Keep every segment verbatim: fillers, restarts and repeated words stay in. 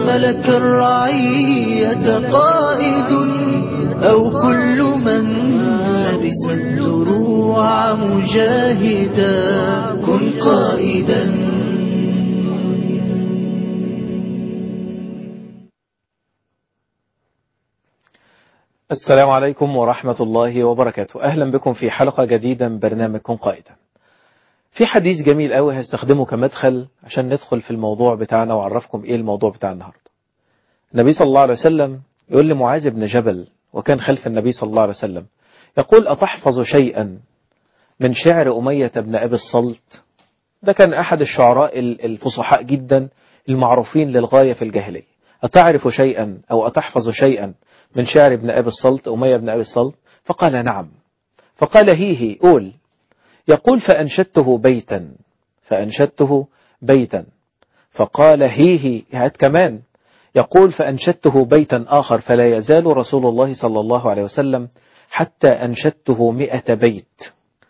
ملك الرعية قائد أو كل من لبس الدروع مجاهدا كن قائدا. السلام عليكم ورحمة الله وبركاته. أهلا بكم في حلقة جديدة من برنامج كن قائدا. في حديث جميل قوي هستخدمه كمدخل عشان ندخل في الموضوع بتاعنا وأعرفكم إيه الموضوع بتاع النهاردة. النبي صلى الله عليه وسلم يقول لمعاذ بن جبل وكان خلف النبي صلى الله عليه وسلم يقول: أتحفظ شيئا من شعر أمية بن أبي الصلت؟ ده كان أحد الشعراء الفصحاء جدا المعروفين للغاية في الجاهلية. أتعرف شيئا أو أتحفظ شيئا من شعر ابن أبي الصلت أمية بن أبي الصلت؟ فقال: نعم. فقال: هيه قول. يقول: فأنشدته بيتا فأنشدته بيتا فقال: هيه هات كمان. يقول: فأنشدته بيتا آخر فلا يزال رسول الله صلى الله عليه وسلم حتى أنشدته مئة بيت.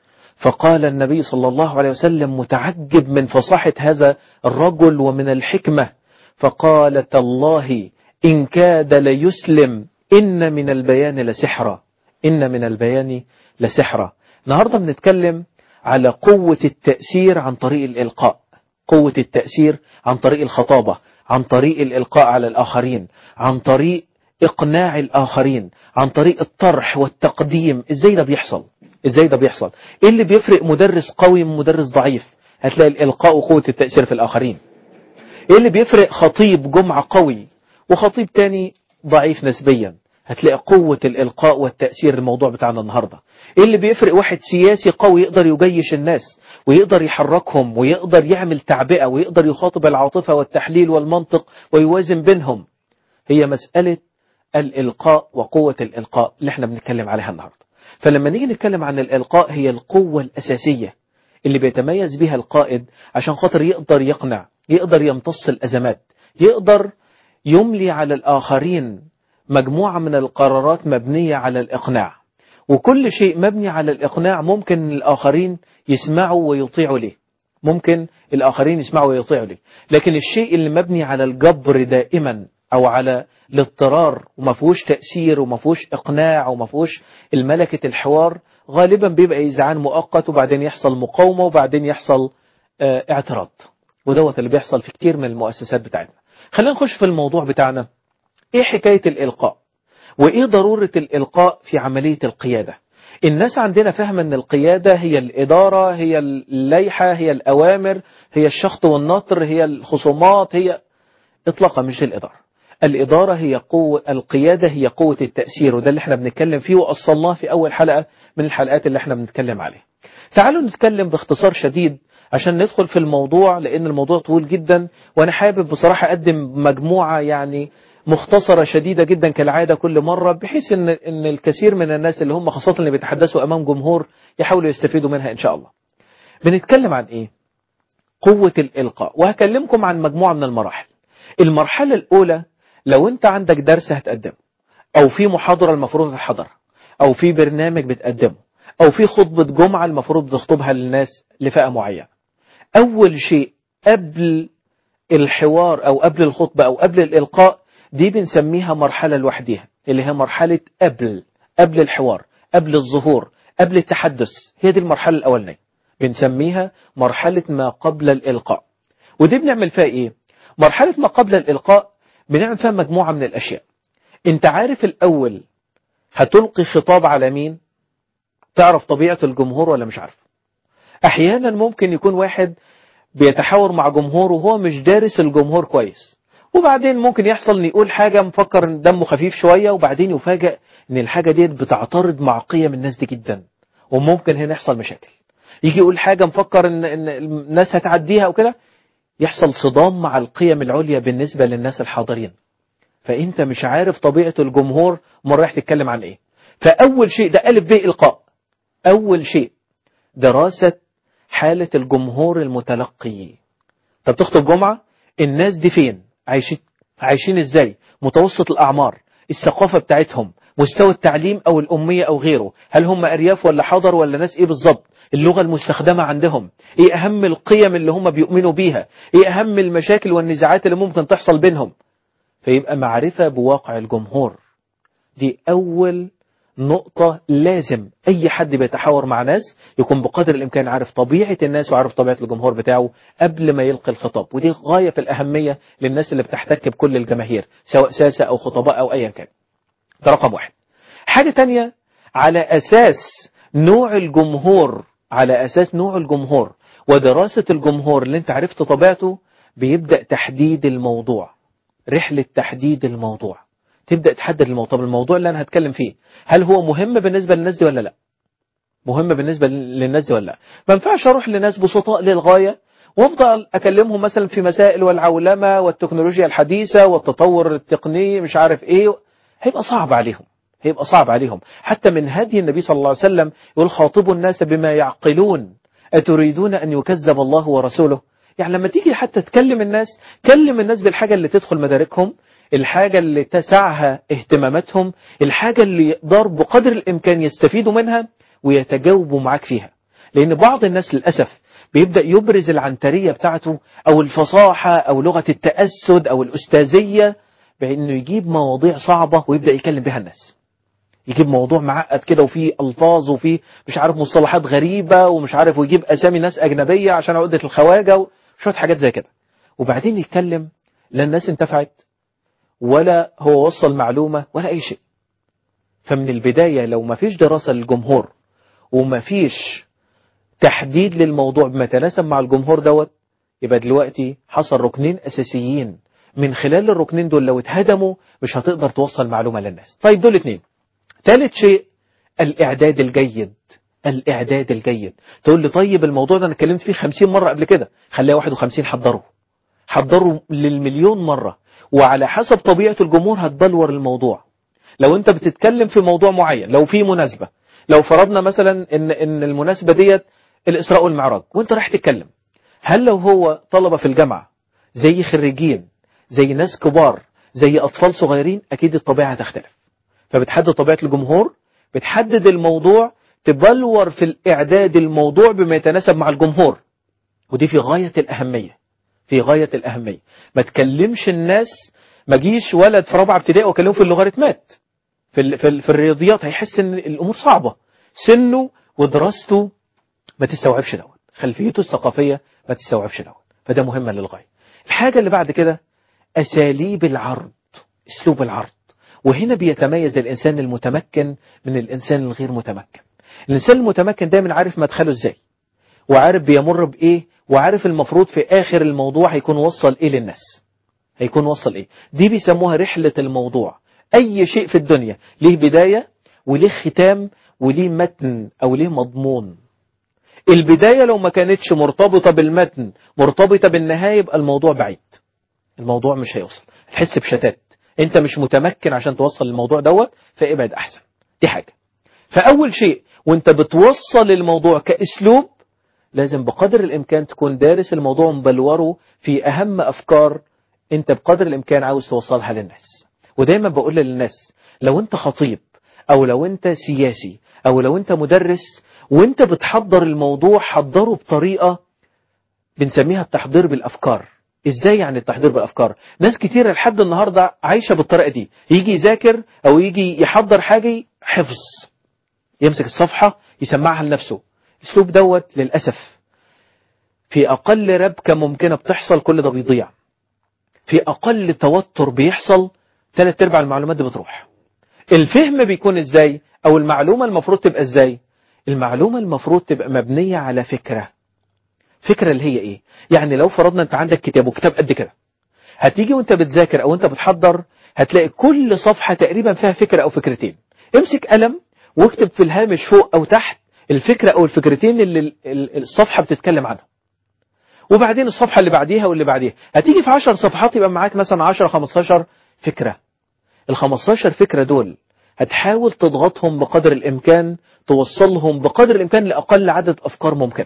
فقال النبي صلى الله عليه وسلم متعجب من فصاحة هذا الرجل ومن الحكمة، فقال: تالله إن كاد ليسلم إن من البيان لسحرا إن من البيان لسحرا. النهاردة بنتكلم على قوة التأثير عن طريق الإلقاء، قوة التأثير عن طريق الخطابة، عن طريق الإلقاء على الآخرين، عن طريق إقناع الآخرين، عن طريق الطرح والتقديم. إزاي ده بيحصل؟ إزاي ده بيحصل؟ إيه اللي بيفرق مدرس قوي من مدرس ضعيف؟ هتلاقي الإلقاء وقوة التأثير في الآخرين. إيه اللي بيفرق خطيب جمعة قوي وخطيب تاني ضعيف نسبيا؟ هتلاقي قوة الإلقاء والتأثير. الموضوع بتاعنا النهاردة إيه اللي بيفرق واحد سياسي قوي يقدر يجيش الناس ويقدر يحركهم ويقدر يعمل تعبئة ويقدر يخاطب العاطفة والتحليل والمنطق ويوازن بينهم؟ هي مسألة الإلقاء وقوة الإلقاء اللي احنا بنتكلم عليها النهاردة. فلما نيجي نتكلم عن الإلقاء هي القوة الأساسية اللي بيتميز بها القائد عشان خاطر يقدر يقنع، يقدر يمتص الأزمات، يقدر يملي على الآخرين مجموعة من القرارات مبنية على الإقناع. وكل شيء مبني على الإقناع ممكن الآخرين يسمعوا ويطيعوا له، ممكن الآخرين يسمعوا ويطيعوا له. لكن الشيء اللي مبني على الجبر دائما أو على الاضطرار وما فيهوش تأثير وما فيهوش إقناع وما فيهوش الملكة الحوار غالبا بيبقى إذعان مؤقت وبعدين يحصل مقاومة وبعدين يحصل اه اعتراض. ودوت اللي بيحصل في كتير من المؤسسات بتاعتنا. خلينا نخش في الموضوع بتاعنا. إيه حكاية الإلقاء؟ وإيه ضرورة الإلقاء في عملية القيادة؟ الناس عندنا فهم أن القيادة هي الإدارة، هي الليحة، هي الأوامر، هي الشخط والنطر، هي الخصومات، هي إطلاقا مش الإدارة. الإدارة هي قوة، القيادة هي قوة التأثير، وده اللي احنا بنتكلم فيه وأصلناه في أول حلقة من الحلقات اللي احنا بنتكلم عليها. تعالوا نتكلم باختصار شديد عشان ندخل في الموضوع، لأن الموضوع طويل جدا وأنا حابب بصراحة أقدم مجموعة يعني مختصرة شديدة جدا كالعادة كل مرة، بحيث إن, إن الكثير من الناس اللي هم خاصة اللي بيتحدثوا أمام جمهور يحاولوا يستفيدوا منها إن شاء الله. بنتكلم عن إيه؟ قوة الإلقاء. وهكلمكم عن مجموعة من المراحل. المرحلة الأولى لو أنت عندك درس هتقدمه، أو في محاضرة المفروض تحضرها، أو في برنامج بتقدمه، أو في خطبة جمعة المفروض تخطبها للناس لفئة معينة. أول شيء قبل الحوار أو قبل الخطبة أو قبل الإلقاء دي بنسميها مرحلة لوحدها، اللي هي مرحلة قبل قبل الحوار، قبل الظهور، قبل التحدث. هي دي المرحلة الأولانية بنسميها مرحلة ما قبل الإلقاء. ودي بنعمل فيها إيه؟ مرحلة ما قبل الإلقاء بنعمل فيها مجموعة من الأشياء. أنت عارف الأول هتلقي خطاب على مين؟ تعرف طبيعة الجمهور ولا مش عارف؟ أحيانا ممكن يكون واحد بيتحاور مع جمهور وهو مش دارس الجمهور كويس، وبعدين ممكن يحصل ان يقول حاجة مفكر ان دمه خفيف شوية، وبعدين يفاجئ ان الحاجة دي بتعترض مع قيم الناس دي جدا، وممكن هنا يحصل مشاكل. يجي يقول حاجة مفكر ان, إن الناس هتعديها وكده، يحصل صدام مع القيم العليا بالنسبة للناس الحاضرين. فانت مش عارف طبيعة الجمهور مرة رايح تتكلم عن ايه. فاول شيء ده ألف ب إلقاء. اول شيء دراسة حالة الجمهور المتلقي. طب تخطب جمعة، الناس دي فين؟ عايشين عايشين ازاي؟ متوسط الأعمار، الثقافة بتاعتهم، مستوى التعليم أو الأمية أو غيره، هل هم أرياف ولا حضر ولا ناس إيه بالظبط؟ اللغة المستخدمة عندهم إيه؟ أهم القيم اللي هم بيؤمنوا بيها إيه؟ أهم المشاكل والنزاعات اللي ممكن تحصل بينهم؟ فيبقى معرفة بواقع الجمهور. دي أول نقطة لازم أي حد بيتحاور مع ناس يكون بقدر الإمكان عارف طبيعة الناس وعارف طبيعة الجمهور بتاعه قبل ما يلقي الخطاب. ودي غاية في الأهمية للناس اللي بتحتك بكل الجماهير سواء ساسة أو خطباء أو أيا كان. ده رقم واحد. حاجة تانية، على أساس نوع الجمهور على أساس نوع الجمهور ودراسة الجمهور اللي انت عرفت طبيعته بيبدأ تحديد الموضوع. رحلة تحديد الموضوع تبدأ تحدد الموضوع. طب الموضوع اللي أنا هتكلم فيه هل هو مهم بالنسبة للناس دي ولا لا؟ مهم بالنسبة للناس دي ولا لا؟ ما ينفعش أروح لناس بسطاء للغاية وافضل أكلمهم مثلا في مسائل والعولمة والتكنولوجيا الحديثة والتطور التقني مش عارف إيه. هيبقى صعب عليهم هيبقى صعب عليهم. حتى من هدي النبي صلى الله عليه وسلم يقول خاطبوا الناس بما يعقلون أتريدون أن يكذب الله ورسوله. يعني لما تيجي حتى تكلم الناس كلم الناس بالحاجة اللي تدخل مداركهم، الحاجة اللي تسعها اهتماماتهم، الحاجة اللي يقدر بقدر الإمكان يستفيدوا منها ويتجاوبوا معاك فيها. لأن بعض الناس للأسف بيبدأ يبرز العنترية بتاعته أو الفصاحة أو لغة التأسد أو الأستاذية بأنه يجيب مواضيع صعبة ويبدأ يكلم بها الناس. يجيب موضوع معقد كده وفيه ألفاظ وفيه مش عارف مصطلحات غريبة ومش عارف، ويجيب أسامي ناس أجنبية عشان عقدة الخواجة وشوية حاجات زي كده، وبعدين يتكلم لا الناس انتفعت ولا هو وصل معلومة ولا أي شيء. فمن البداية لو ما فيش دراسة للجمهور وما فيش تحديد للموضوع بما يتناسب مع الجمهور دوت، يبقى دلوقتي حصل ركنين أساسيين. من خلال الركنين دول لو اتهدموا مش هتقدر توصل معلومة للناس. طيب دول اتنين. ثالث شيء الإعداد الجيد. الإعداد الجيد. تقول لي طيب الموضوع ده أنا اتكلمت فيه خمسين مرة قبل كده، خليها واحد وخمسين. حضروا حضروا للمليون مرة، وعلى حسب طبيعة الجمهور هتبلور الموضوع. لو أنت بتتكلم في موضوع معين، لو في مناسبة، لو فرضنا مثلا إن إن المناسبة ديت الإسراء والمعراج وأنت رايح تتكلم، هل لو هو طلبة في الجامعة زي خريجين زي ناس كبار زي أطفال صغيرين، أكيد الطبيعة هتختلف. فبتحدد طبيعة الجمهور، بتحدد الموضوع، تبلور في الإعداد الموضوع بما يتناسب مع الجمهور. ودي في غاية الأهمية في غاية الأهمية. ما تكلمش الناس، ما جيش ولد في رابعة ابتدائي وكلمه في اللوغاريتمات في ال في, ال في الرياضيات، هيحس ان الأمور صعبة. سنه ودراسته ما تستوعبش دوت، خلفيته الثقافية ما تستوعبش دوت. فده مهمة للغاية. الحاجة اللي بعد كده أساليب العرض، أسلوب العرض. وهنا بيتميز الإنسان المتمكن من الإنسان الغير متمكن. الإنسان المتمكن دايما عارف مدخله إزاي، وعارف بيمر بإيه، وعارف المفروض في آخر الموضوع هيكون وصل إيه للناس، هيكون وصل إيه. دي بيسموها رحلة الموضوع. أي شيء في الدنيا ليه بداية وليه ختام وليه متن أو ليه مضمون. البداية لو ما كانتش مرتبطة بالمتن، مرتبطة بالنهاية، يبقى الموضوع بعيد، الموضوع مش هيوصل، تحس بشتات. انت مش متمكن عشان توصل الموضوع دوت، فابعد احسن. دي حاجة. فاول شيء وانت بتوصل الموضوع كاسلوب، لازم بقدر الامكان تكون دارس الموضوع ومبلوره في اهم افكار انت بقدر الامكان عاوز توصلها للناس. ودايما بقول للناس لو انت خطيب او لو انت سياسي او لو انت مدرس وانت بتحضر الموضوع، حضره بطريقة بنسميها التحضير بالافكار. ازاي يعني التحضير بالافكار؟ ناس كتير لحد النهارده عايشه بالطريقه دي، يجي يذاكر او يجي يحضر حاجه حفظ، يمسك الصفحه يسمعها لنفسه. الاسلوب دوت للاسف في اقل ربكه ممكنه بتحصل كل ده بيضيع. في اقل توتر بيحصل ثلاث ارباع المعلومات دي بتروح. الفهم بيكون ازاي؟ او المعلومه المفروض تبقى ازاي؟ المعلومه المفروض تبقى مبنيه على فكره. فكرة اللي هي ايه؟ يعني لو فرضنا انت عندك كتاب وكتاب قد كده، هتيجي وانت بتذاكر او انت بتحضر هتلاقي كل صفحة تقريبا فيها فكرة او فكرتين. امسك قلم واكتب في الهامش فوق او تحت الفكرة او الفكرتين اللي الصفحة بتتكلم عنها، وبعدين الصفحة اللي بعديها واللي بعديها. هتيجي في عشر صفحات يبقى معاك مثلا عشرة خمستاشر فكرة. ال خمستاشر فكرة دول هتحاول تضغطهم بقدر الامكان، توصلهم بقدر الامكان لاقل عدد افكار ممكنة.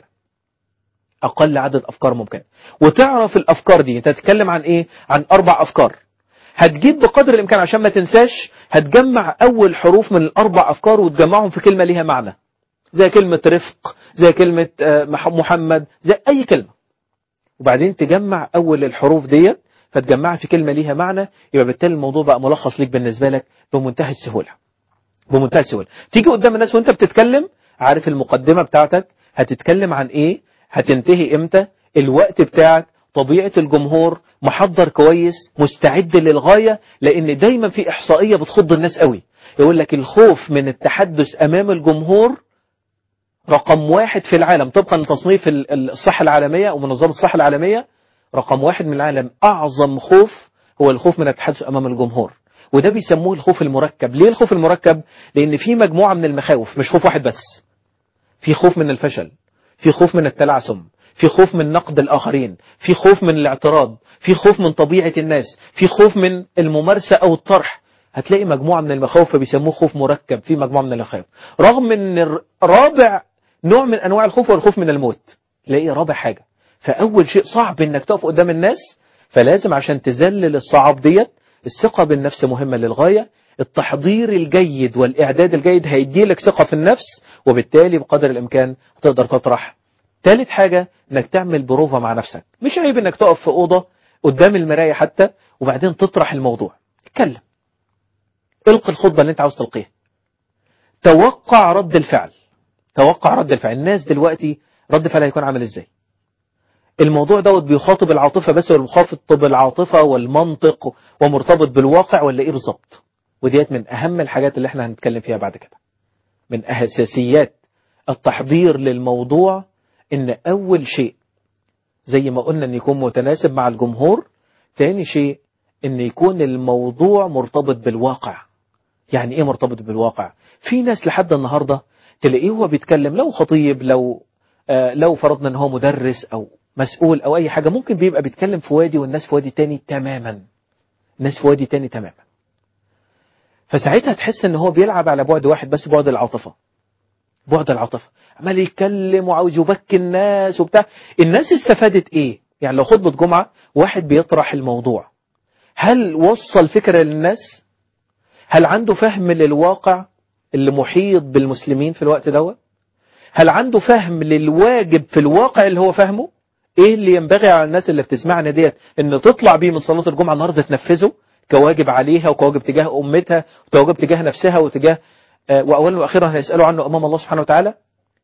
أقل عدد أفكار ممكن. وتعرف الأفكار دي أنت تتكلم عن إيه؟ عن أربع أفكار. هتجيب بقدر الإمكان عشان ما تنساش، هتجمع أول حروف من الأربع أفكار وتجمعهم في كلمة ليها معنى، زي كلمة رفق، زي كلمة محمد، زي أي كلمة. وبعدين تجمع أول الحروف ديت فتجمعها في كلمة ليها معنى، يبقى بالتالي الموضوع بقى ملخص ليك بالنسبة لك بمنتهى السهولة. بمنتهى السهولة تيجي قدام الناس وانت بتتكلم عارف المقدمة بتاعتك هتتكلم عن ايه، هتنتهي امتى، الوقت بتاعك، طبيعة الجمهور، محضر كويس، مستعد للغاية. لان دايما في احصائية بتخض الناس قوي، يقول لك الخوف من التحدث امام الجمهور رقم واحد في العالم طبقا لتصنيف الصحة العالمية ومنظمة الصحة العالمية. رقم واحد من العالم أعظم خوف هو الخوف من التحدث أمام الجمهور، وده بيسموه الخوف المركب. ليه الخوف المركب؟ لأن في مجموعة من المخاوف، مش خوف واحد بس. في خوف من الفشل، في خوف من التلعثم، في خوف من نقد الآخرين، في خوف من الاعتراض، في خوف من طبيعة الناس، في خوف من الممارسة أو الطرح. هتلاقي مجموعة من المخاوف فبيسموه خوف مركب، في مجموعة من المخاوف. رغم أن رابع نوع من أنواع الخوف هو الخوف من الموت، تلاقيه رابع حاجة. فأول شيء صعب أنك تقف قدام الناس، فلازم عشان تذلل الصعاب ديت الثقة بالنفس مهمة للغاية. التحضير الجيد والإعداد الجيد هيديلك ثقة في النفس، وبالتالي بقدر الإمكان تقدر تطرح. ثالث حاجة أنك تعمل بروفة مع نفسك. مش عيب أنك تقف في أوضة قدام المراية حتى وبعدين تطرح الموضوع، اتكلم، القي الخطبة اللي انت عاوز تلقيها، توقع رد الفعل. توقع رد الفعل. الناس دلوقتي رد فعلها هيكون عامل ازاي؟ الموضوع دوت بيخاطب العاطفة بس ولا بيخاطب العاطفة والمنطق ومرتبط بالواقع ولا ايه بالظبط؟ وديت من اهم الحاجات اللي احنا هنتكلم فيها بعد كده. من اساسيات التحضير للموضوع ان اول شيء زي ما قلنا ان يكون متناسب مع الجمهور. ثاني شيء ان يكون الموضوع مرتبط بالواقع. يعني ايه مرتبط بالواقع؟ في ناس لحد النهاردة تلاقيه هو بيتكلم، لو خطيب، لو آه لو فرضنا ان هو مدرس او مسؤول او اي حاجة، ممكن بيبقى بيتكلم في وادي والناس في وادي تاني تماما. الناس في وادي تاني تماما. فساعتها تحس ان هو بيلعب على بعد واحد بس، بعد العاطفة. بعد العاطفة عمال يتكلم وعاوز يبكي الناس وبتاع. الناس استفادت ايه؟ يعني لو خطبة جمعة واحد بيطرح الموضوع، هل وصل فكرة للناس؟ هل عنده فهم للواقع اللي محيط بالمسلمين في الوقت دوت؟ هل عنده فهم للواجب في الواقع اللي هو فهمه؟ ايه اللي ينبغي على الناس اللي بتسمعنا ديت ان تطلع بيه من صلاة الجمعة النهارده تنفذه كواجب عليها وكواجب تجاه امتها وكواجب تجاه نفسها وتجاه آه واولا واخيرا هيسالوا عنه امام الله سبحانه وتعالى؟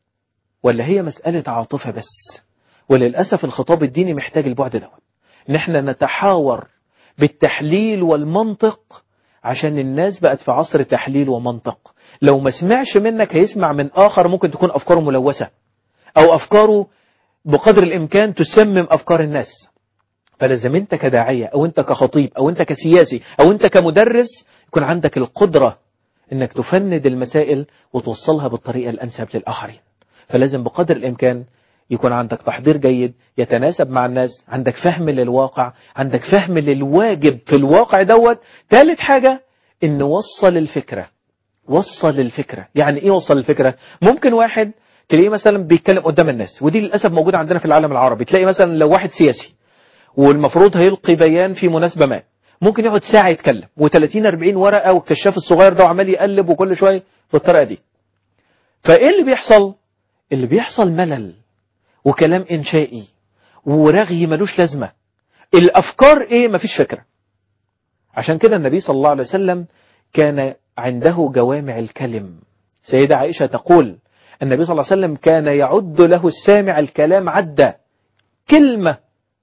ولا هي مسألة عاطفة بس؟ وللاسف الخطاب الديني محتاج البعد دوت، ان احنا نتحاور بالتحليل والمنطق، عشان الناس بقت في عصر تحليل ومنطق. لو ما سمعش منك هيسمع من آخر ممكن تكون أفكاره ملوثة أو أفكاره بقدر الإمكان تسمم أفكار الناس. فلازم أنت كداعية أو أنت كخطيب أو أنت كسياسي أو أنت كمدرس يكون عندك القدرة أنك تفند المسائل وتوصلها بالطريقة الأنسب للآخرين. فلازم بقدر الإمكان يكون عندك تحضير جيد يتناسب مع الناس، عندك فهم للواقع، عندك فهم للواجب في الواقع دوت. ثالث حاجة إن وصل الفكرة. وصل الفكرة. يعني إيه وصل الفكرة؟ ممكن واحد تلاقيه مثلا بيتكلم قدام الناس، ودي للأسف موجودة عندنا في العالم العربي. تلاقي مثلا لو واحد سياسي والمفروض هيلقي بيان في مناسبة ما، ممكن يقعد ساعة يتكلم وثلاثين أربعين ورقة والكشاف الصغير ده وعمال يقلب وكل شوية بالطريقة دي. فإيه اللي بيحصل؟ اللي بيحصل ملل وكلام إنشائي ورغي ملوش لازمة. الأفكار إيه؟ مفيش فكرة. عشان كده النبي صلى الله عليه وسلم كان عنده جوامع الكلم. سيدة عائشة تقول النبي صلى الله عليه وسلم كان يعد له السامع الكلام عدة، كلمة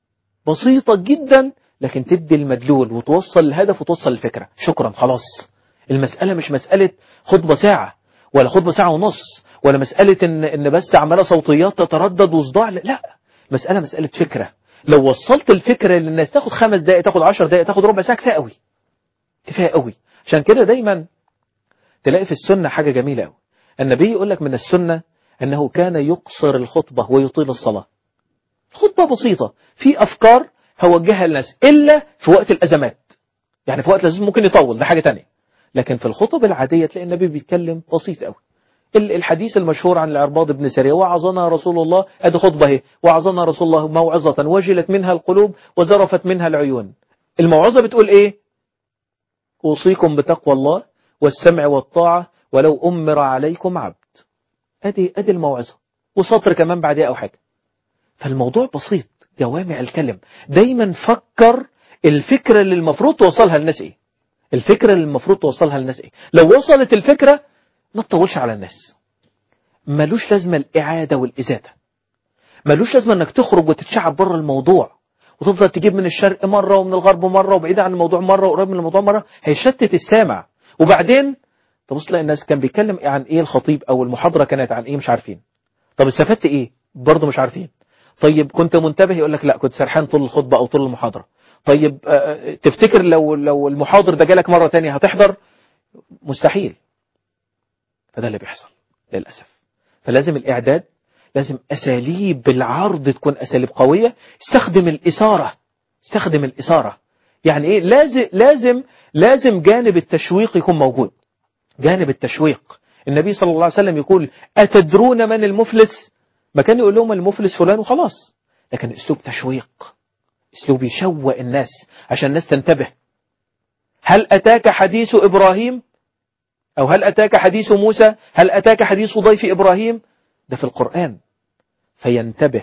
بسيطة جدا لكن تدي المدلول وتوصل الهدف وتوصل الفكرة. شكرا، خلاص. المسألة مش مسألة خطبة ساعة ولا خطبة ساعة ونص ولا مسألة إن, إن بس عمالة صوتيات تتردد وصداع. لا، مسألة مسألة فكرة. لو وصلت الفكرة للناس تاخد خمس دقائق، تاخد عشر دقائق، تاخد ربع ساعة، كفاية قوي. كفاية قوي. عشان كده دايما تلاقي في السنة حاجة جميلة قوي. النبي يقول لك من السنة أنه كان يقصر الخطبة ويطيل الصلاة. خطبة بسيطة في أفكار هوجهها للناس، إلا في وقت الأزمات. يعني في وقت الأزمات ممكن يطول، ده حاجة تانية. لكن في الخطب العادية تلاقي النبي بيتكلم بسيط قوي. الحديث المشهور عن العرباض بن سارية: وعظنا رسول الله، ادي خطبة اهي، وعظنا رسول الله موعظة وجلت منها القلوب وزرفت منها العيون. الموعظة بتقول ايه؟ أوصيكم بتقوى الله والسمع والطاعة ولو أمر عليكم عبد. ادي ادي الموعظة، وسطر كمان بعدها او حاجة. فالموضوع بسيط، جوامع الكلم. دايما فكر الفكرة اللي المفروض توصلها للناس ايه، الفكرة اللي المفروض توصلها للناس ايه. لو وصلت الفكرة ما تطولش على الناس. ملوش لازمة الإعادة والإزادة، ملوش لازمة انك تخرج وتتشعب بره الموضوع وتفضل تجيب من الشرق مرة ومن الغرب مرة وبعيد عن الموضوع مرة وقريب من الموضوع مرة، هيشتت السامع. وبعدين تبص تلاقي الناس كان بيتكلم عن ايه الخطيب او المحاضرة كانت عن ايه مش عارفين. طب استفدت ايه؟ برضه مش عارفين. طيب كنت منتبه؟ يقول لك لا كنت سرحان طول الخطبة او طول المحاضرة. طيب آه تفتكر لو لو المحاضر ده جالك مرة تانية هتحضر؟ مستحيل. فده اللي بيحصل للأسف. فلازم الإعداد، لازم أساليب العرض تكون أساليب قوية. استخدم الإثارة، استخدم الإثارة. يعني إيه؟ لازم لازم لازم جانب التشويق يكون موجود. جانب التشويق، النبي صلى الله عليه وسلم يقول أتدرون من المفلس؟ ما كان يقول لهم المفلس فلان وخلاص، لكن أسلوب تشويق، أسلوب يشوق الناس عشان الناس تنتبه. هل أتاك حديث إبراهيم؟ أو هل أتاك حديث موسى؟ هل أتاك حديث ضيف إبراهيم؟ ده في القرآن. فينتبه،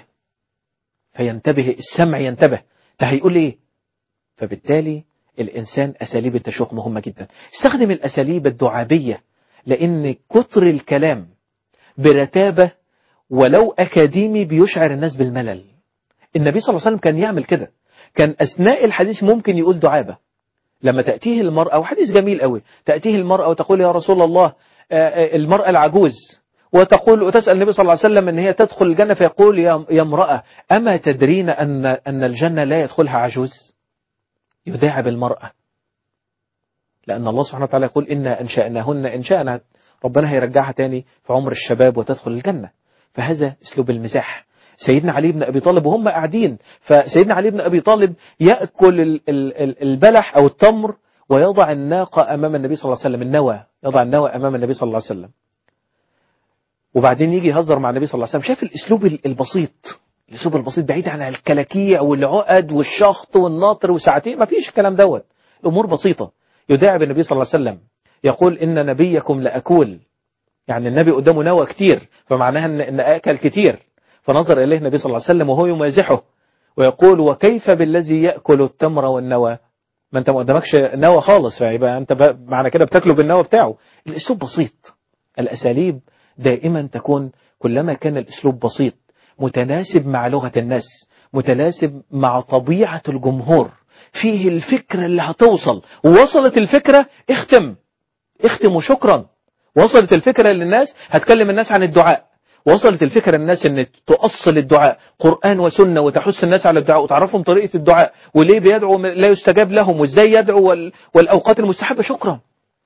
فينتبه السمع، ينتبه ده هيقول إيه. فبالتالي الإنسان أساليب التشويق مهمة جدا. استخدم الأساليب الدعابية، لأن كتر الكلام برتابة ولو أكاديمي بيشعر الناس بالملل. النبي صلى الله عليه وسلم كان يعمل كده، كان أثناء الحديث ممكن يقول دعابة. لما تأتيه المرأة، وحديث جميل قوي، تأتيه المرأة وتقول يا رسول الله، المرأة العجوز، وتقول وتسأل النبي صلى الله عليه وسلم ان هي تدخل الجنة، فيقول يا امرأة أما تدرين أن أن الجنة لا يدخلها عجوز؟ يداعب المرأة، لأن الله سبحانه وتعالى يقول إنا أنشأناهن إنشاء، ربنا هيرجعها تاني في عمر الشباب وتدخل الجنة. فهذا أسلوب المزاح. سيدنا علي بن أبي طالب وهم قاعدين، فسيدنا علي بن أبي طالب يأكل البلح أو التمر ويضع الناقة أمام النبي صلى الله عليه وسلم، النوى، يضع النوى أمام النبي صلى الله عليه وسلم. وبعدين يجي يهزر مع النبي صلى الله عليه وسلم. شاف الأسلوب البسيط، الأسلوب البسيط بعيد عن الكلاكيع والعقد والشخط والناطر وساعتين، ما فيش الكلام دوت، الأمور بسيطة. يداعب النبي صلى الله عليه وسلم، يقول إن نبيكم لأكول، يعني النبي قدامه نوى كتير، فمعناها إن, إن أكل كتير. فنظر إليه النبي صلى الله عليه وسلم وهو يمازحه ويقول وكيف بالذي يأكل التمر والنوى؟ ما أنت ما قدامكش نوى خالص، فيبقى أنت معنى كده بتاكله بالنوى بتاعه. الأسلوب بسيط. الأساليب دائما تكون، كلما كان الأسلوب بسيط متناسب مع لغة الناس، متناسب مع طبيعة الجمهور، فيه الفكرة اللي هتوصل، ووصلت الفكرة اختم اختم وشكرا. وصلت الفكرة للناس، هتكلم الناس عن الدعاء. وصلت الفكرة للناس ان تؤصل الدعاء قرآن وسنة، وتحث الناس على الدعاء، وتعرفهم طريقة الدعاء، وليه بيدعوا لا يستجاب لهم، وازاي يدعوا، والأوقات المستحبة. شكرا.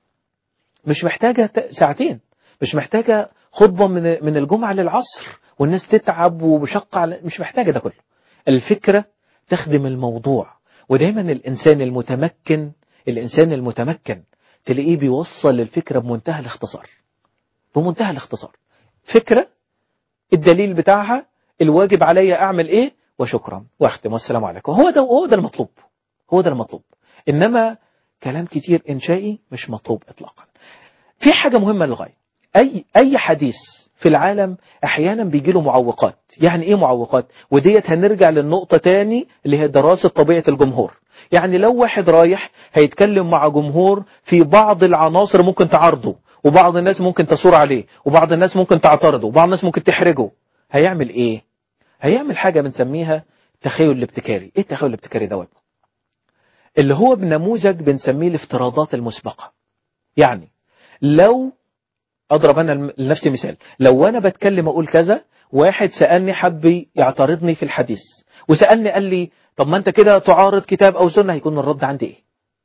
مش محتاجة ساعتين، مش محتاجة خطبة من من الجمعة للعصر والناس تتعب ومشقة على، مش محتاجة ده كله. الفكرة تخدم الموضوع. ودايما الإنسان المتمكن، الإنسان المتمكن تلاقيه بيوصل الفكرة بمنتهى الاختصار، بمنتهى الاختصار. فكرة، الدليل بتاعها، الواجب علي أعمل إيه، وشكرا، واختم، والسلام عليكم. هو ده هو ده المطلوب، هو ده المطلوب. إنما كلام كتير إنشائي مش مطلوب إطلاقا. في حاجة مهمة للغاية، أي أي حديث في العالم أحيانا بيجي له معوقات. يعني إيه معوقات؟ وديت هنرجع للنقطة تاني اللي هي دراسة طبيعة الجمهور. يعني لو واحد رايح هيتكلم مع جمهور في بعض العناصر ممكن تعارضه، وبعض الناس ممكن تثور عليه، وبعض الناس ممكن تعترضه، وبعض الناس ممكن تحرجه، هيعمل إيه؟ هيعمل حاجة بنسميها التخيل الابتكاري. إيه التخيل الابتكاري دوت؟ اللي هو بنموذج بنسميه الافتراضات المسبقة. يعني لو أضرب أنا لنفسي مثال، لو أنا بتكلم أقول كذا، واحد سألني حب يعترضني في الحديث، وسألني قال لي طب ما أنت كده تعارض كتاب أو سنة، هيكون الرد عندي إيه؟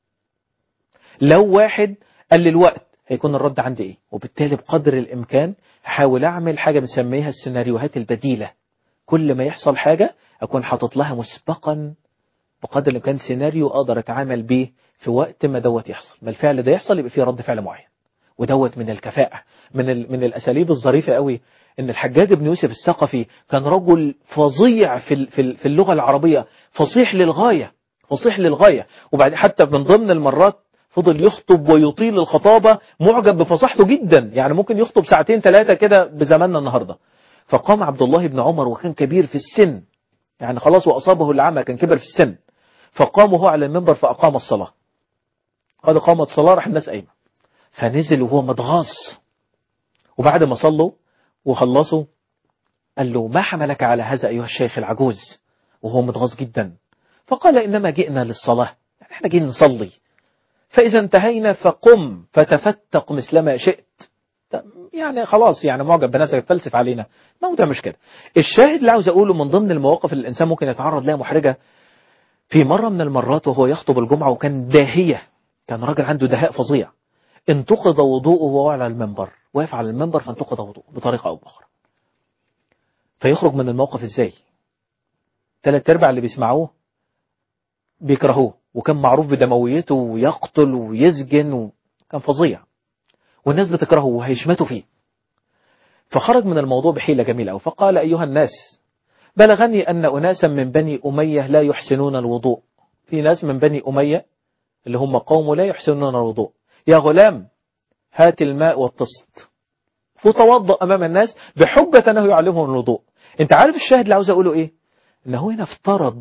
لو واحد قال لي الوقت، هيكون الرد عندي إيه؟ وبالتالي بقدر الإمكان أحاول أعمل حاجة بنسميها السيناريوهات البديلة. كل ما يحصل حاجة أكون حاطط لها مسبقا بقدر الإمكان سيناريو أقدر أتعامل به في وقت ما دوت يحصل، ما الفعل ده يحصل يبقى فيه رد فعل معين. ودوت من الكفاءة، من من الأساليب الظريفة قوي. إن الحجاج بن يوسف الثقفي كان رجل فظيع في في اللغة العربية، فصيح للغاية، فصيح للغاية. وبعد حتى من ضمن المرات فضل يخطب ويطيل الخطابة، معجب بفصاحته جدا، يعني ممكن يخطب ساعتين ثلاثة كده بزماننا النهاردة. فقام عبد الله بن عمر وكان كبير في السن، يعني خلاص وأصابه العمى، كان كبر في السن، فقام هو على المنبر فأقام الصلاة. قد قامت الصلاة راح الناس قايمة، فنزل وهو متغاظ. وبعد ما صلوا وخلصوا قال له ما حملك على هذا أيها الشيخ العجوز، وهو متغاظ جدا. فقال إنما جئنا للصلاة، يعني احنا جينا نصلي، فإذا انتهينا فقم فتفتق مثلما شئت. يعني خلاص، يعني معجب بنفسك تفلسف علينا، موضوع مش كده. الشاهد اللي عاوز أقوله من ضمن المواقف اللي الإنسان ممكن يتعرض لها محرجة، في مرة من المرات وهو يخطب الجمعة وكان داهية، كان راجل عنده دهاء فظيع، انتقض وضوءه وهو على المنبر، واقف على المنبر فانتقض وضوءه بطريقة أو بأخرى. فيخرج من الموقف ازاي؟ ثلاث ارباع اللي بيسمعوه بيكرهوه، وكان معروف بدمويته ويقتل ويسجن وكان فظيع، والناس بتكرهه وهيشمتوا فيه. فخرج من الموضوع بحيلة جميلة أوي، فقال أيها الناس بلغني أن أناسا من بني أمية لا يحسنون الوضوء. في ناس من بني أمية اللي هم قوم لا يحسنون الوضوء، يا غلام هات الماء والطست. فتوضأ أمام الناس بحجة أنه يعلمهم الوضوء. انت عارف الشاهد اللي عاوز أقوله إيه؟ أنه هنا افترض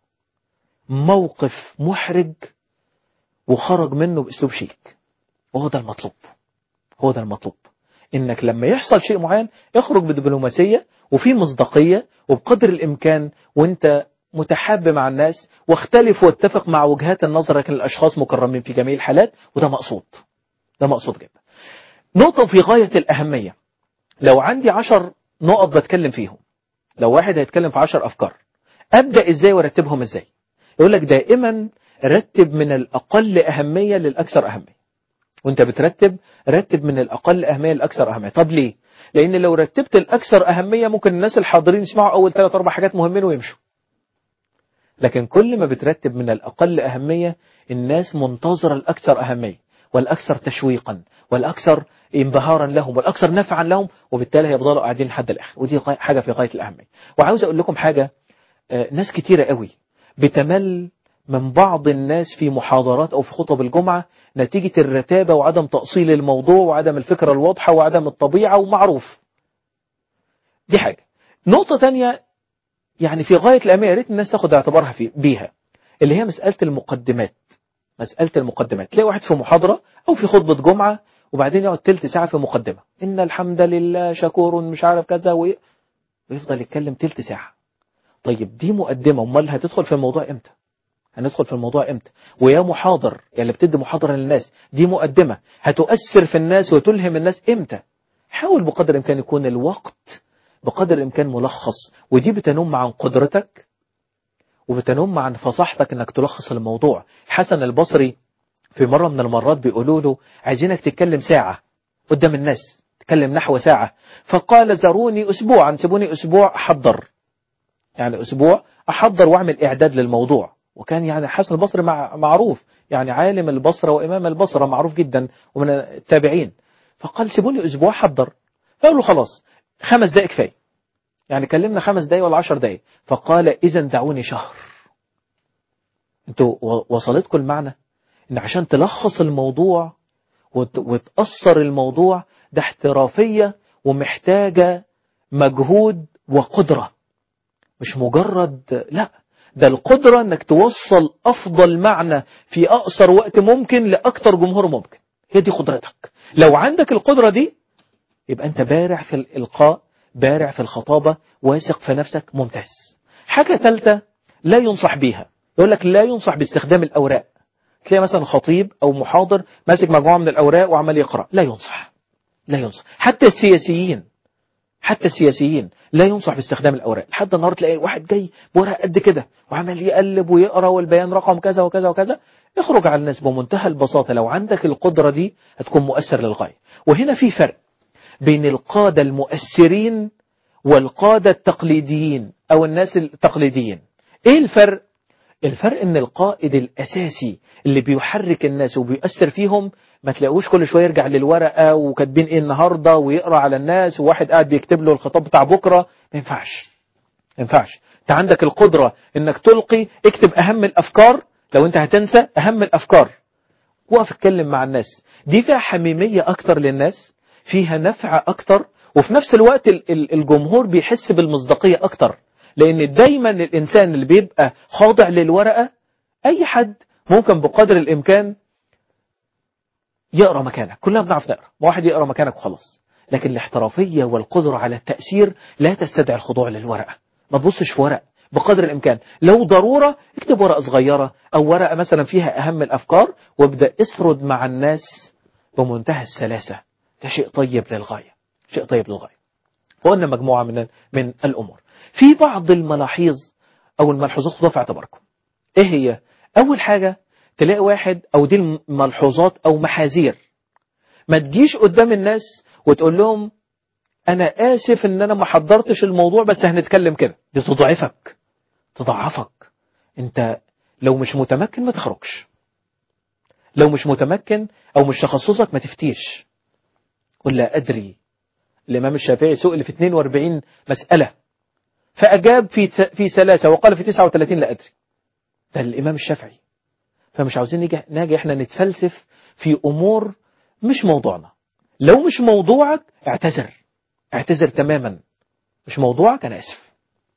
موقف محرج وخرج منه بأسلوب شيك، وهو ده المطلوب. هو ده المطلوب، إنك لما يحصل شيء معين اخرج بدبلوماسية وفي مصداقية وبقدر الإمكان، وانت متحاب مع الناس، واختلف واتفق مع وجهات النظر، لكن الأشخاص مكرمين في جميع الحالات، وده مقصود. ده مقصود جدا. نقطة في غاية الأهمية، لو عندي عشر نقط بتكلم فيهم، لو واحد هيتكلم في عشر أفكار، أبدأ إزاي وارتبهم إزاي؟ يقول لك دائما رتب من الأقل أهمية للأكثر أهمية، وانت بترتب رتب من الأقل أهمية للأكثر أهمية. طب ليه؟ لأن لو رتبت الأكثر أهمية ممكن الناس الحاضرين يسمعوا أول ثلاث أربع حاجات مهمين ويمشوا، لكن كل ما بترتب من الأقل أهمية الناس منتظرة الأكثر أهمية والأكثر تشويقا والأكثر انبهارا لهم والأكثر نفعا لهم، وبالتالي هيفضلوا قاعدين لحد الآخر، ودي حاجة في غاية الأهمية. وعاوز أقول لكم حاجة، ناس كتيرة قوي بتمل من بعض الناس في محاضرات أو في خطب الجمعة نتيجة الرتابة وعدم تأصيل الموضوع وعدم الفكرة الواضحة وعدم الطبيعة ومعروف. دي حاجة. نقطة تانية يعني في غاية الأهمية، يا ريت الناس تاخد اعتبارها في بيها، اللي هي مسألة المقدمات. مسألة المقدمات، تلاقي واحد في محاضرة أو في خطبة جمعة وبعدين يقعد تلت ساعة في مقدمة، إن الحمد لله شكور مش عارف كذا، ويفضل يتكلم تلت ساعة. طيب دي مقدمة، امال هتدخل في الموضوع امتى؟ هندخل في الموضوع امتى؟ ويا محاضر يا اللي بتدي محاضرة للناس، دي مقدمة هتؤثر في الناس وتلهم الناس امتى؟ حاول بقدر الامكان يكون الوقت بقدر الامكان ملخص، ودي بتنم عن قدرتك وبتنم عن فصاحتك انك تلخص الموضوع. حسن البصري في مرة من المرات بيقولوا له عايزينك تتكلم ساعة قدام الناس، تتكلم نحو ساعة، فقال زروني اسبوعا، سيبوني اسبوع احضر، يعني اسبوع احضر واعمل اعداد للموضوع. وكان يعني حسن البصري مع معروف، يعني عالم البصرة وامام البصرة معروف جدا ومن التابعين. فقال سيبوني اسبوع حضر، فقالوا خلاص خمس دقائق كفايه، يعني كلمنا خمس دقائق ولا عشر دقائق. فقال اذا دعوني شهر. انتوا وصلتكم المعنى؟ ان عشان تلخص الموضوع وتأثر الموضوع ده احترافية ومحتاجة مجهود وقدرة، مش مجرد، لا، ده القدرة انك توصل افضل معنى في اقصر وقت ممكن لاكتر جمهور ممكن. هي دي قدرتك. لو عندك القدرة دي يبقى انت بارع في الالقاء، بارع في الخطابة، واثق في نفسك، ممتاز. حاجة ثالثة لا ينصح بيها، يقول لك لا ينصح باستخدام الأوراق. تلاقي مثلا خطيب أو محاضر ماسك مجموعة من الأوراق وعمال يقرأ، لا ينصح. لا ينصح. حتى السياسيين حتى السياسيين لا ينصح باستخدام الأوراق. لحد النهارده تلاقي واحد جاي بورق قد كده وعمال يقلب ويقرأ والبيان رقم كذا وكذا وكذا. اخرج على الناس بمنتهى البساطة، لو عندك القدرة دي هتكون مؤثر للغاية. وهنا في فرق بين القادة المؤثرين والقادة التقليديين أو الناس التقليديين. إيه الفرق؟ الفرق إن القائد الأساسي اللي بيحرك الناس وبيؤثر فيهم ما تلاقوش كل شوية يرجع للورقة وكاتبين إيه النهاردة ويقرأ على الناس وواحد قاعد بيكتب له الخطاب بتاع بكرة. ما ينفعش ما ينفعش. أنت عندك القدرة إنك تلقي، اكتب أهم الأفكار، لو أنت هتنسى أهم الأفكار وقف اتكلم مع الناس. دي فيها حميمية أكتر للناس، فيها نفع أكتر، وفي نفس الوقت الجمهور بيحس بالمصداقية أكتر، لأن دايما الإنسان اللي بيبقى خاضع للورقة أي حد ممكن بقدر الإمكان يقرأ مكانك، كلنا بنعرف نقرأ، واحد يقرأ مكانك وخلاص. لكن الاحترافية والقدرة على التأثير لا تستدعي الخضوع للورقة. ما تبصش في ورق بقدر الإمكان، لو ضرورة اكتب ورقة صغيرة أو ورقة مثلا فيها أهم الأفكار، وابدأ اسرد مع الناس بمنتهى السلاسة. ده شيء طيب للغاية، شيء طيب للغاية. وقلنا مجموعة من من الأمور. في بعض الملاحظ أو الملحوظات خدوها في اعتباركم. إيه هي؟ أول حاجة تلاقي واحد، أو دي الملحوظات أو محاذير، ما تجيش قدام الناس وتقول لهم أنا آسف إن أنا ما حضرتش الموضوع بس هنتكلم كده. دي تضعفك، تضعفك. أنت لو مش متمكن ما تخرجش، لو مش متمكن أو مش تخصصك ما تفتيش. قل لا أدري. الإمام الشافعي سئل في اثنين وأربعين مسألة فأجاب في في ثلاثة وقال في تسعة وثلاثين لا أدري. ده الإمام الشافعي. فمش عاوزين نيجي ناجي احنا نتفلسف في أمور مش موضوعنا. لو مش موضوعك اعتذر، اعتذر تماما. مش موضوعك أنا آسف.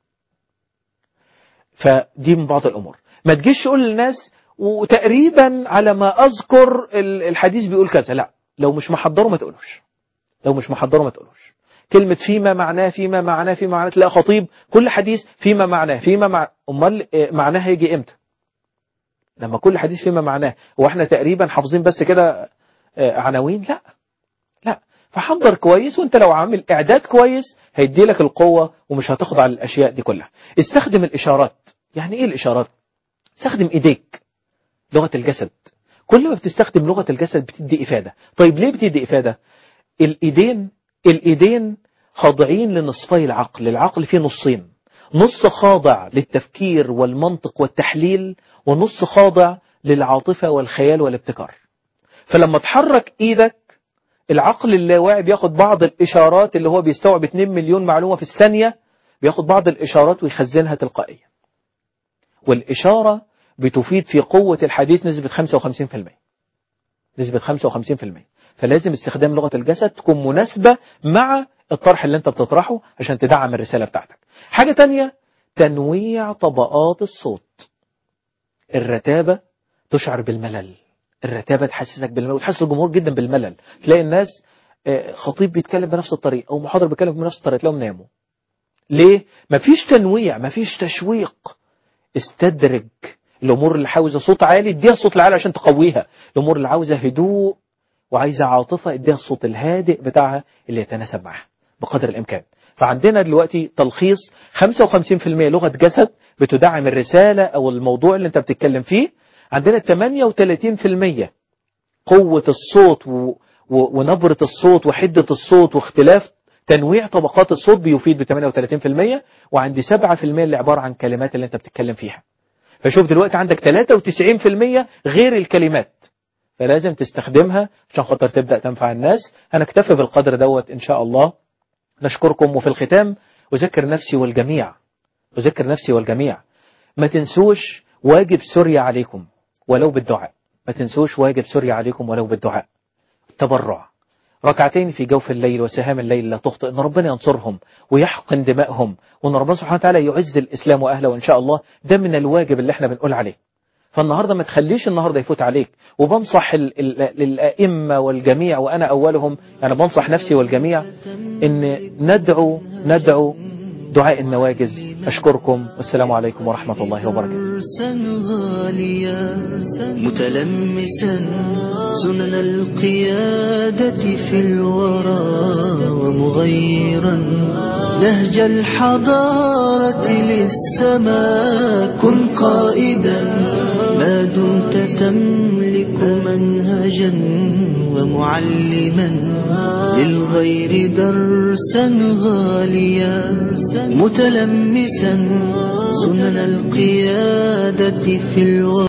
فدي من بعض الأمور. ما تجيش تقول للناس وتقريبا على ما أذكر الحديث بيقول كذا. لا، لو مش محضره ما تقولوش، لو مش محضره ما تقولوش. كلمة فيما معناه فيما معناه فيما معناه، تلاقي خطيب كل حديث فيما معناه فيما مع... أمال معناه هيجي إمتى؟ لما كل حديث فيما معناه. واحنا تقريبا حافظين بس كده عناوين؟ لا لا. فحضر كويس، وانت لو عامل اعداد كويس هيدي لك القوة ومش هتاخد على الاشياء دي كلها. استخدم الاشارات. يعني ايه الاشارات؟ استخدم ايديك، لغة الجسد. كل ما بتستخدم لغة الجسد بتدي افادة. طيب ليه بتدي افادة؟ الايدين الايدين خاضعين لنصفي العقل. العقل فيه نصين، نص خاضع للتفكير والمنطق والتحليل، ونص خاضع للعاطفة والخيال والابتكار. فلما تحرك ايدك، العقل اللاواعي بياخد بعض الاشارات، اللي هو بيستوعب اتنين مليون معلومة في الثانية، بياخد بعض الاشارات ويخزنها تلقائيا. والاشارة بتفيد في قوة الحديث نسبة خمسة وخمسين بالمئة، نسبة خمسة وخمسين بالمئة. فلازم استخدام لغة الجسد تكون مناسبة مع الطرح اللي انت بتطرحه عشان تدعم الرسالة بتاعتك. حاجة تانية، تنويع طبقات الصوت. الرتابة تشعر بالملل، الرتابة تحسسك بالملل وتحسس الجمهور جدا بالملل. تلاقي الناس خطيب بيتكلم بنفس الطريقة أو محاضر بيتكلم بنفس الطريقة تلاقيهم ناموا. ليه؟ مفيش تنويع، مفيش تشويق. استدرج الأمور اللي عاوزة صوت عالي اديها الصوت العالي عشان تقويها، الأمور اللي عاوزة هدوء وعايزة عاطفة اديها الصوت الهادئ بتاعها اللي يتناسب معها بقدر الإمكان. فعندنا دلوقتي تلخيص: خمسة وخمسين بالمئة لغة جسد بتدعم الرسالة أو الموضوع اللي انت بتتكلم فيه. عندنا ثمانية وثلاثين بالمئة قوة الصوت و... و... ونبرة الصوت وحدة الصوت واختلاف تنويع طبقات الصوت بيفيد ب ثمانية وثلاثين بالمئة. وعندي سبعة بالمئة اللي عبارة عن كلمات اللي انت بتتكلم فيها. فشوف دلوقتي عندك ثلاثة وتسعين بالمئة غير الكلمات، فلازم تستخدمها عشان خاطر تبدأ تنفع الناس. هنكتفي بالقدر دوت إن شاء الله. نشكركم. وفي الختام أذكر نفسي والجميع أذكر نفسي والجميع ما تنسوش واجب سوريا عليكم ولو بالدعاء. ما تنسوش واجب سوريا عليكم ولو بالدعاء. التبرع، ركعتين في جوف الليل وسهام الليل لا تخطئ، ان ربنا ينصرهم ويحقن دمائهم، وان ربنا سبحانه وتعالى يعز الإسلام وأهله. وإن شاء الله ده من الواجب اللي احنا بنقول عليه. فالنهاردة ما تخليش النهاردة يفوت عليك. وبنصح الأئمة والجميع وأنا أولهم، يعني بنصح نفسي والجميع إن ندعو ندعو دعاء النواجز. أشكركم والسلام عليكم ورحمة الله وبركاته. غاليا متلمسا سنن القيادة في الورى، ومغيرا نهج الحضارة للسماء. كن قائدا ما دمت تملك منهجا، ومعلما للغير درسا غاليا متلمسا سنن القيادة في الورى.